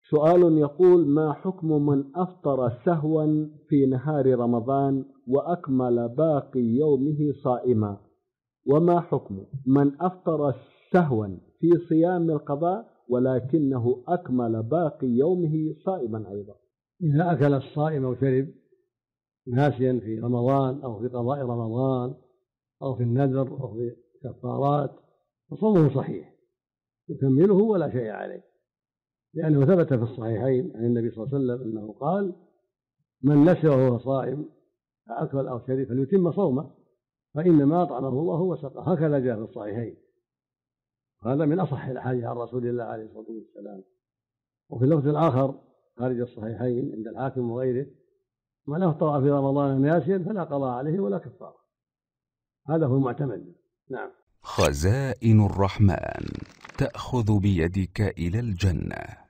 سؤال يقول: ما حكم من أفطر سهوا في نهار رمضان وأكمل باقي يومه صائما؟ وما حكم من أفطر سهوا في صيام القضاء ولكنه أكمل باقي يومه صائما أيضا؟ إذا أكل الصائم أو شرب ناسيا في رمضان أو في قضاء رمضان أو في النذر أو في كفارات فصومه صحيح يكمله ولا شيء عليه، لأنه ثبت في الصحيحين عن النبي صلى الله عليه وسلم أنه قال: من نسي وهو صائم فأكل أو شرب فليتم صومه فإنما أطعمه الله وسقاه، هكذا جاء في الصحيحين. هذا من أصح الأحاديث عن رسول الله عليه الصلاة والسلام. وفي اللفظ الآخر خارج الصحيحين عند الحاكم وغيره: من أفطر في رمضان ناسيا فلا قضاء عليه ولا كفارة. هذا هو المعتمد. نعم. خزائن الرحمن تأخذ بيدك إلى الجنة.